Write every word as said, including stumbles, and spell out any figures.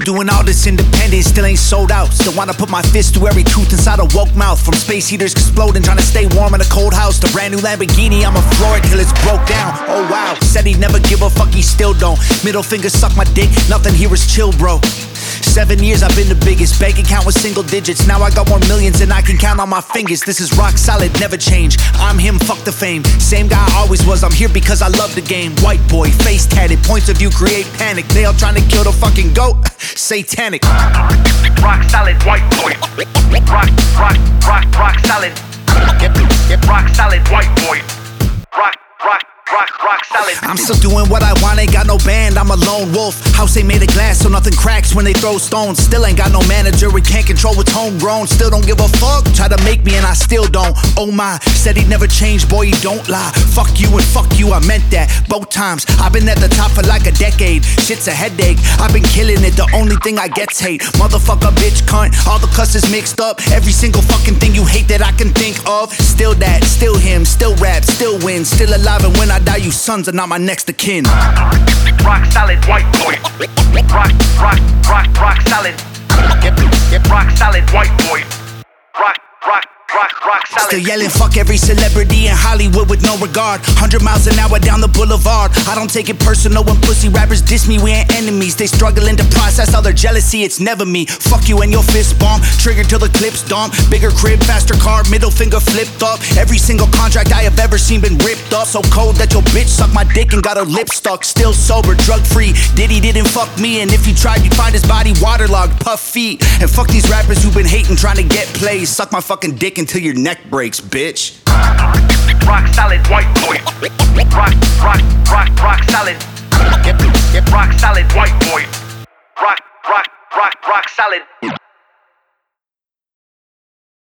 doing all this independent, still ain't sold out. Still wanna put my fist through every tooth inside a woke mouth. From space heaters exploding, trying to stay warm in a cold house. The brand new Lamborghini, I'ma floor it till it's broke down. Oh wow, said he'd never give a fuck, he still don't. Middle finger suck my dick, nothing here is chill, bro. Seven years I've been the biggest, bank account with single digits. Now I got more millions than I can count on my fingers. This is rock solid, never change. I'm him, fuck the fame. Same guy I always was, I'm here because I love the game. White boy, face tatted, points of view create panic. They all trying to kill the fucking goat, satanic. Rock solid, white boy. Rock, rock, rock, rock solid. Yep, yep, rock solid, white boy. Rock, rock. Rock, rock solid. I'm still doing what I want, ain't got no band, I'm a lone wolf. House ain't made of glass, so nothing cracks when they throw stones. Still ain't got no manager, we can't control what's homegrown. Still don't give a fuck, try to make me and I still don't. Oh my, said he'd never change, boy he don't lie. Fuck you and fuck you, I meant that both times. I've been at the top for like a decade, shit's a headache. I've been killing it, the only thing I get's hate. Motherfucker, bitch, cunt, all the cusses mixed up. Every single fucking thing you hate that I can think of. Still that, still him, still rap, still win. Still alive, and when I die you sons are not my next of kin. Rock solid, white boy. Rock, rock, rock, rock solid. Yep, yep, rock solid, white boy. Rock, rock, rock, rock solid. Still yelling fuck every celebrity in Hollywood with no regard. Hundred miles an hour down the boulevard. I don't take it personal when pussy rappers diss me. We ain't enemies, they struggling to process all their jealousy. It's never me. Fuck you and your fist bomb. Trigger till the clips dump. Bigger crib, faster car, middle finger flipped up. Every single contract I have ever seen been ripped up. So cold that your bitch sucked my dick and got her lip stuck. Still sober, drug free. Diddy didn't fuck me, and if you tried you'd find his body waterlogged, puff feet. And fuck these rappers who've been hating trying to get plays. Suck my fucking dick until your neck breaks, bitch. Rock solid, white boy. Rock, rock, rock, rock solid. Yep, yep, rock solid, white boy. Rock, rock, rock, rock solid.